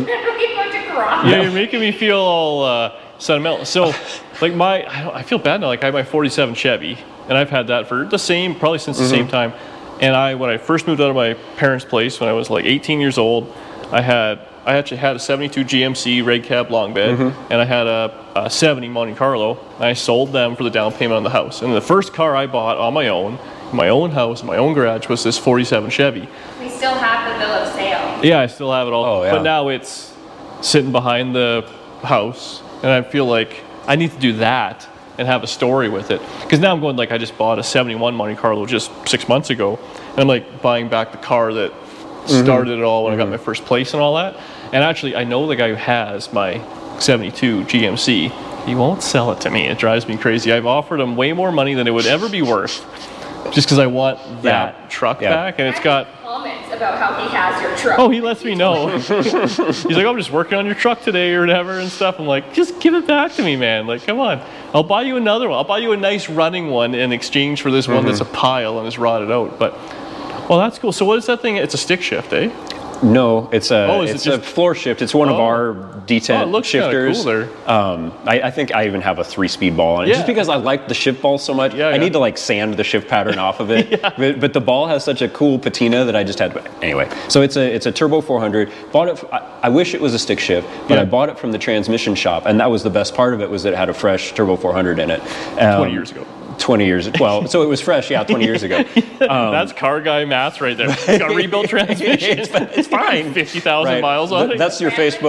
Yeah, you're making me feel all sentimental. So, like I feel bad now. Like I have my 47 Chevy, and I've had that for probably since the same time. And when I first moved out of my parents' place when I was like 18 years old, I actually had a 72 GMC red cab long bed, and I had a 70 Monte Carlo. And I sold them for the down payment on the house. And the first car I bought on my own, in my own house, in my own garage, was this 47 Chevy. We still have the bill of sale. Yeah, I still have it all. Oh, yeah. But now it's sitting behind the house, and I feel like I need to do that and have a story with it. Because now I'm going like I just bought a 71 Monte Carlo just 6 months ago, and I'm like buying back the car that started it all when I got my first place and all that. And actually, I know the guy who has my 72 GMC. He won't sell it to me. It drives me crazy. I've offered him way more money than it would ever be worth, just because I want that truck back, and it's got comments about how he has your truck. Oh, he lets me know. He's like, I'm just working on your truck today or whatever and stuff. I'm like, just give it back to me, man. Like, come on. I'll buy you another one. I'll buy you a nice running one in exchange for this one that's a pile and is rotted out. But, well, that's cool. So what is that thing? It's a stick shift, eh? No, it's a floor shift. It's one of our detent shifters. Cool there. I think I even have a 3-speed ball on it, just because I like the shift ball so much. I need to like sand the shift pattern off of it. But the ball has such a cool patina that I just had to. Anyway, so it's a Turbo 400. Bought it. I wish it was a stick shift, but I bought it from the transmission shop, and that was the best part of it, was that it had a fresh Turbo 400 in it. 20 years ago. 20 years, well, so it was fresh, 20 years ago. That's car guy math right there. You got a rebuilt transmission. It's fine. 50,000 miles on it. That's your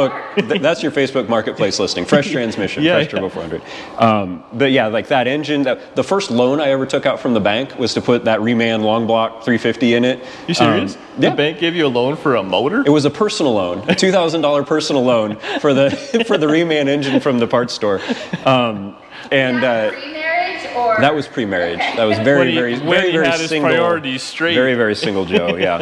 Facebook marketplace listing. Fresh transmission, fresh Turbo 400. But yeah, like that engine, the first loan I ever took out from the bank was to put that Reman long block 350 in it. You serious? The bank gave you a loan for a motor? It was a personal loan, a $2,000 personal loan for the Reman engine from the parts store. And or? That was pre-marriage. That was very single. Priorities straight. Very, very single Joe. Yeah.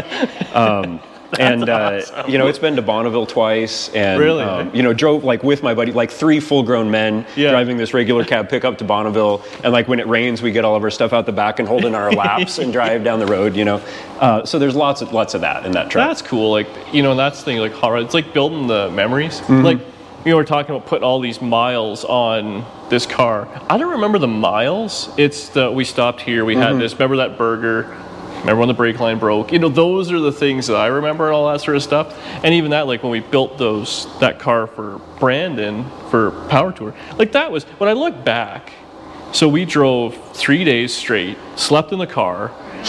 And awesome. You know, it's been to Bonneville twice, and really? You know, drove like with my buddy, like 3 full-grown men driving this regular cab pickup to Bonneville, and like when it rains, we get all of our stuff out the back and hold in our laps and drive down the road. You know, so there's lots of that in that truck. That's cool. Like, you know, that's the thing. Like hot rod, it's like building the memories. Like, you know, we're talking about putting all these miles on this car. I don't remember the miles. It's we stopped here. We had this. Remember that burger? Remember when the brake line broke? You know, those are the things that I remember and all that sort of stuff. And even that, like when we built that car for Brandon for Power Tour, like that was, when I look back, so we drove 3 days straight, slept in the car,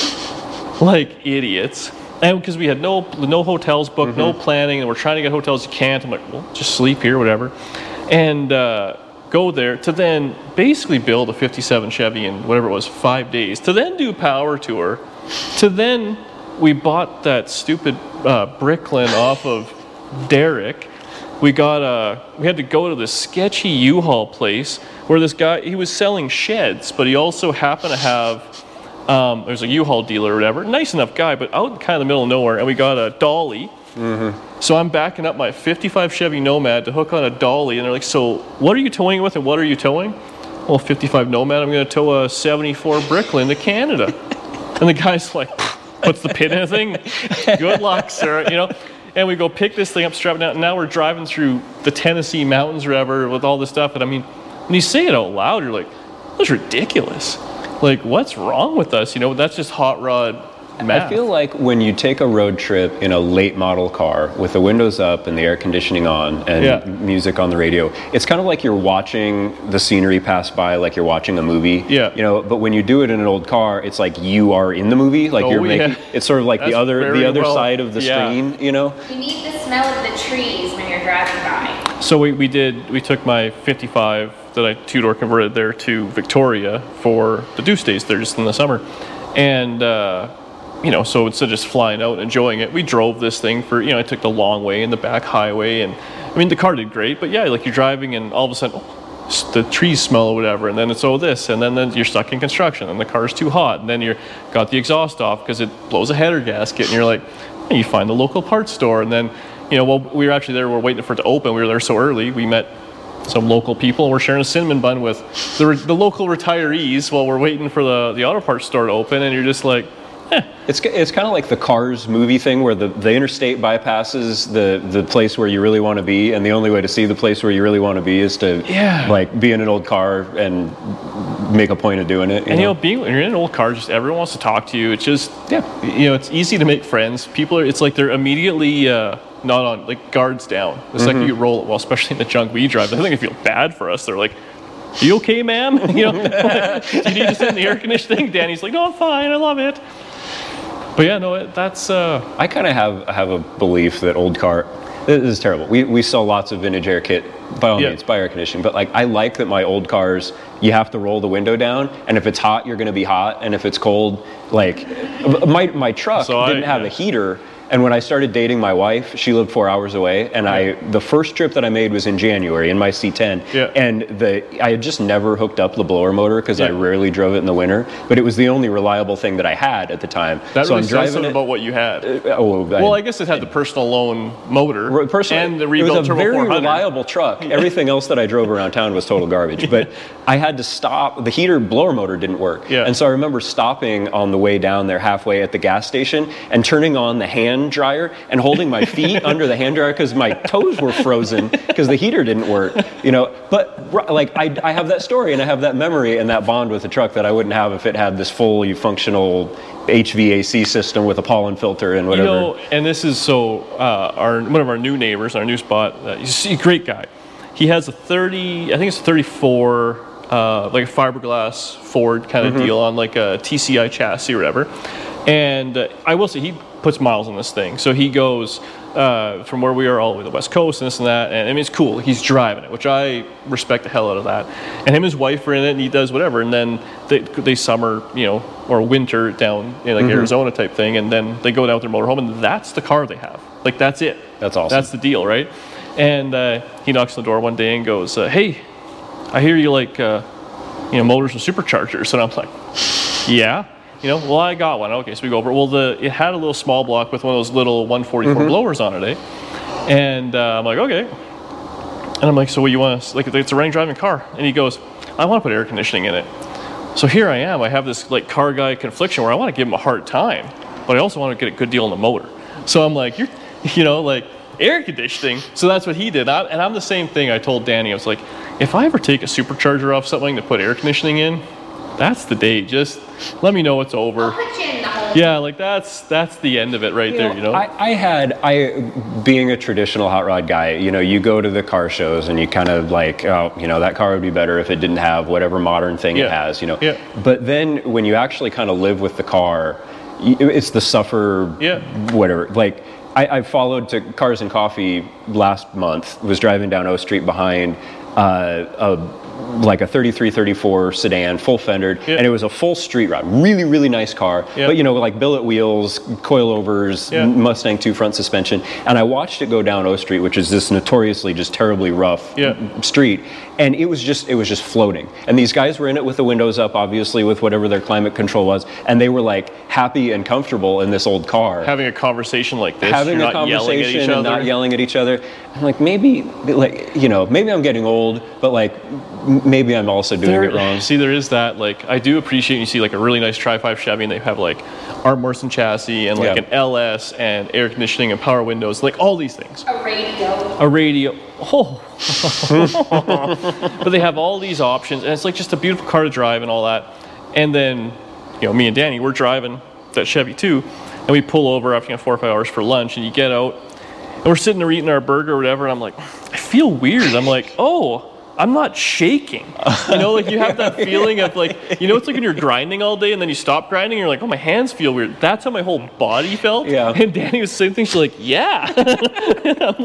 like idiots. And because we had no hotels booked, no planning, and we're trying to get hotels, you can't. I'm like, well, just sleep here, whatever. And go there to then basically build a 57 Chevy in whatever it was, 5 days, to then do Power Tour, to then we bought that stupid Bricklin off of Derek. We had to go to this sketchy U-Haul place where this guy, he was selling sheds, but he also happened to have there's a U-Haul dealer or whatever, nice enough guy, but out in kind of the middle of nowhere, and we got a dolly. So I'm backing up my 55 Chevy Nomad to hook on a dolly, and they're like, so what are you towing it with, and what are you towing? Well, 55 Nomad, I'm going to tow a 74 Bricklin to Canada. And the guy's like, puts the pin in the thing, good luck, sir, you know. And we go pick this thing up, strap it down, and now we're driving through the Tennessee mountains or whatever with all this stuff, and I mean, when you say it out loud, you're like, that's ridiculous. Like, what's wrong with us? You know, that's just hot rod math. I feel like when you take a road trip in a late model car with the windows up and the air conditioning on and music on the radio, it's kind of like you're watching the scenery pass by, like you're watching a movie. Yeah. You know, but when you do it in an old car, it's like you are in the movie. Like you're making. It's sort of like the other side of the screen. You know. You need the smell of the trees when you're driving by. So we took my 55 that I two-door converted there to Victoria for the Deuce Days there just in the summer. And, so instead of just flying out and enjoying it, we drove this thing for, I took the long way and the back highway. And, the car did great. But, yeah, like you're driving and all of a sudden, the trees smell or whatever. And then it's this. And then you're stuck in construction. And the car's too hot. And then you got the exhaust off because it blows a header gasket. And you're like, you find the local parts store. And then, while we were actually there, we're waiting for it to open. We were there so early. We met some local people. We're sharing a cinnamon bun with the local retirees while we're waiting for the auto parts store to open. And you're just like, It's kind of like the Cars movie thing where the interstate bypasses the place where you really want to be, and the only way to see the place where you really want to be is to be in an old car and make a point of doing it. When you're in an old car, just everyone wants to talk to you. It's just it's easy to make friends. People it's like they're immediately not on, like, guards down. The second you roll it, well, especially in the junk we drive, I think they feel bad for us. They're like, "Are you okay, ma'am? Do you need to sit in the air conditioning?" Danny's like, "No, I'm fine. I love it." But yeah, that's. I kind of have a belief that old car. This is terrible. We sell lots of vintage air kit, by all means, buy air conditioning. But I like that my old cars, you have to roll the window down, and if it's hot, you're going to be hot, and if it's cold, my truck didn't have a heater. And when I started dating my wife, she lived 4 hours away, and the first trip that I made was in January in my C10, and I had just never hooked up the blower motor because I rarely drove it in the winter, but it was the only reliable thing that I had at the time. That really says something about what you had. I guess it had the personal loan motor and the rebuilt Turbo 400. It was a very reliable truck. Everything else that I drove around town was total garbage, but I had to stop. The heater blower motor didn't work, and so I remember stopping on the way down there halfway at the gas station and turning on the hand dryer and holding my feet under the hand dryer because my toes were frozen because the heater didn't work, but I have that story and I have that memory and that bond with the truck that I wouldn't have if it had this fully functional HVAC system with a pollen filter and whatever. And this is one of our new neighbors, our new spot, he's a great guy. He has a 34 like a fiberglass Ford kind of deal on like a TCI chassis or whatever. And I will say he puts miles on this thing. So he goes from where we are all the way to the West Coast and this and that. And it's cool. He's driving it, which I respect the hell out of that. And him and his wife are in it and he does whatever. And then they summer, or winter down in Arizona type thing. And then they go down with their motorhome and that's the car they have. Like, that's it. That's awesome. That's the deal, right? And he knocks on the door one day and goes, "Hey, I hear you like, motors and superchargers." And I'm like, "Yeah." Well, I got one. Okay, so we go over. Well, it had a little small block with one of those little 144 blowers on it, eh? And I'm like, okay. And I'm like, so what you want to, it's a running, driving car. And he goes, "I want to put air conditioning in it." So here I am. I have this car guy confliction where I want to give him a hard time, but I also want to get a good deal on the motor. So I'm like, air conditioning. So that's what he did. And I'm the same thing. I told Danny, I was like, if I ever take a supercharger off something to put air conditioning in, that's the day. Just let me know it's over. I'll put you in the hole. Yeah, that's the end of it right there. Being a traditional hot rod guy, you go to the car shows and you kind of like, that car would be better if it didn't have whatever modern thing it has, But then when you actually kind of live with the car, it's the suffer, whatever. Like, I followed to Cars and Coffee last month, was driving down O Street behind a 3334 sedan, full fendered, and it was a full street ride. Really, really nice car. But like billet wheels, coilovers, Mustang 2 front suspension. And I watched it go down O Street, which is this notoriously just terribly rough street. And it was just floating. And these guys were in it with the windows up, obviously, with whatever their climate control was. And they were like happy and comfortable in this old car. Having a conversation like this. Having a conversation and not yelling at each other. I'm like, maybe I'm getting old, but maybe I'm also doing it wrong. See, there is that. I do appreciate you see a really nice Tri-5 Chevy, and they have Art Morrison chassis and an LS and air conditioning and power windows, all these things. A radio. Oh. But they have all these options, and it's just a beautiful car to drive and all that. And then, me and Danny, we're driving that Chevy too, and we pull over after 4 or 5 hours for lunch, and you get out, and we're sitting there eating our burger or whatever, and I'm like, I feel weird. I'm like, oh, I'm not shaking. You have that feeling of it's like when you're grinding all day and then you stop grinding and you're like, oh, my hands feel weird. That's how my whole body felt. Yeah. And Danny was the same thing. She's like, yeah. And I'm like,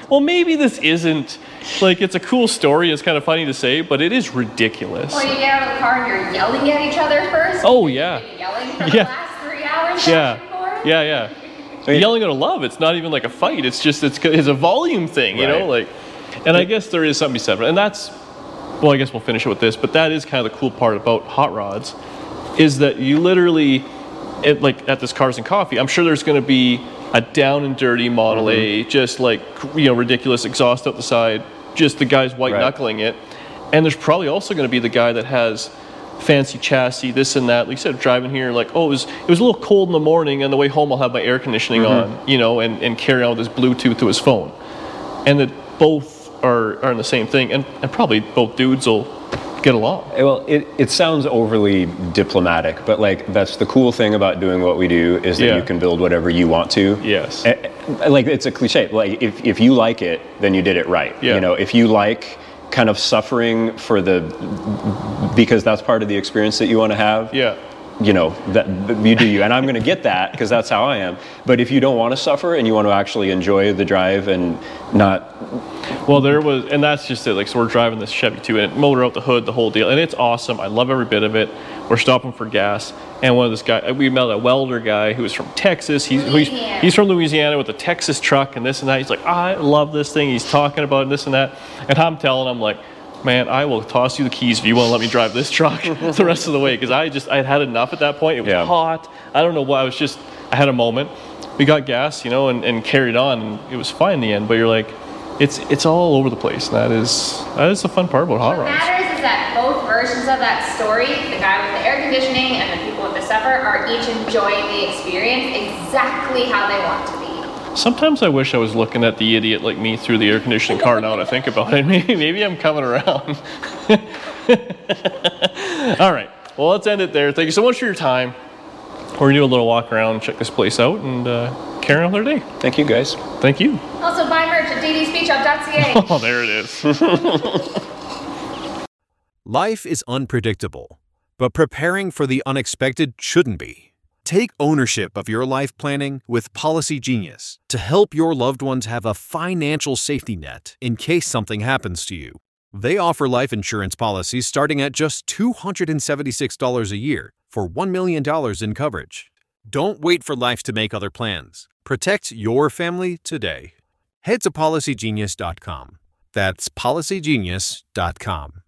well, maybe this isn't, like, it's a cool story, it's kind of funny to say, but it is ridiculous. Well, you get out of the car and you're yelling at each other first? Oh, yeah. You've been yelling for the last 3 hours? Yeah. Yelling out of love, it's not even like a fight, it's a volume thing, you know, like, and I guess there is something to be said, and that's, well, I guess we'll finish it with this, but that is kind of the cool part about hot rods, is that you literally, like at this Cars and Coffee, I'm sure there's going to be a down and dirty Model A, just like, you know, ridiculous exhaust out the side, just the guy's white knuckling it. And there's probably also going to be the guy that has fancy chassis, this and that. Like you said, driving here, like, oh, it was a little cold in the morning, and the way home I'll have my air conditioning on, you know, and carry on with his Bluetooth to his phone. And that both are in the same thing, and probably both dudes will get along. Well, it sounds overly diplomatic, but like that's the cool thing about doing what we do is that you can build whatever you want to. Yes. Like it's a cliche. Like if you like it, then you did it right. Yeah. You know, if you like kind of suffering because that's part of the experience that you want to have. Yeah. You know, that you do you, and I'm going to get that because that's how I am. But if you don't want to suffer and you want to actually enjoy the drive and not, well, and that's just it. Like, so we're driving this Chevy 2, and it motor out the hood, the whole deal, and it's awesome. I love every bit of it. We're stopping for gas, and one of this guy, we met a welder guy who was from Texas. He's from Louisiana with a Texas truck and this and that. He's like, I love this thing. He's talking about this and that, and I'm telling him, like, man, I will toss you the keys if you want to let me drive this truck the rest of the way, because I had enough at that point. It was hot. I don't know why. I had a moment. We got gas, you know, and carried on, and it was fine in the end. But you're like, it's all over the place. And that is the fun part about hot rods. What matters is that both versions of that story, the guy with the air conditioning and the people with the supper, are each enjoying the experience exactly how they want to be. Sometimes I wish I was looking at the idiot like me through the air conditioning car now that I think about it. Maybe I'm coming around. All right. Well, let's end it there. Thank you so much for your time. We're going to do a little walk around and check this place out and carry on our day. Thank you, guys. Thank you. Also, buy merch at ddspeechshop.ca. Oh, there it is. Life is unpredictable, but preparing for the unexpected shouldn't be. Take ownership of your life planning with Policy Genius to help your loved ones have a financial safety net in case something happens to you. They offer life insurance policies starting at just $276 a year for $1 million in coverage. Don't wait for life to make other plans. Protect your family today. Head to PolicyGenius.com. That's PolicyGenius.com.